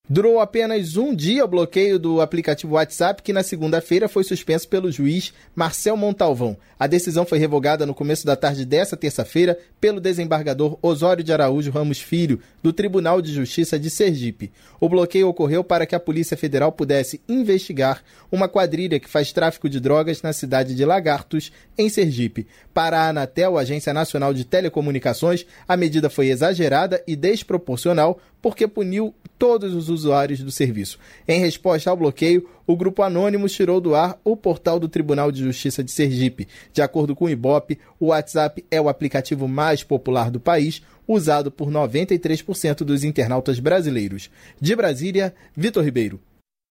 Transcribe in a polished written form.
Durou apenas um dia o bloqueio do aplicativo WhatsApp, que na segunda-feira foi suspenso pelo juiz Marcel Montalvão. A decisão foi revogada no começo da tarde dessa terça-feira pelo desembargador Osório de Araújo Ramos Filho, do Tribunal de Justiça de Sergipe. O bloqueio ocorreu para que a Polícia Federal pudesse investigar uma quadrilha que faz tráfico de drogas na cidade de Lagartos, em Sergipe. Para a Anatel, Agência Nacional de Telecomunicações, a medida foi exagerada e desproporcional porque puniu todos os usuários do serviço. Em resposta ao bloqueio, o Grupo Anônimos tirou do ar o portal do Tribunal de Justiça de Sergipe. De acordo com o Ibope, o WhatsApp é o aplicativo mais popular do país, usado por 93% dos internautas brasileiros. De Brasília, Vitor Ribeiro.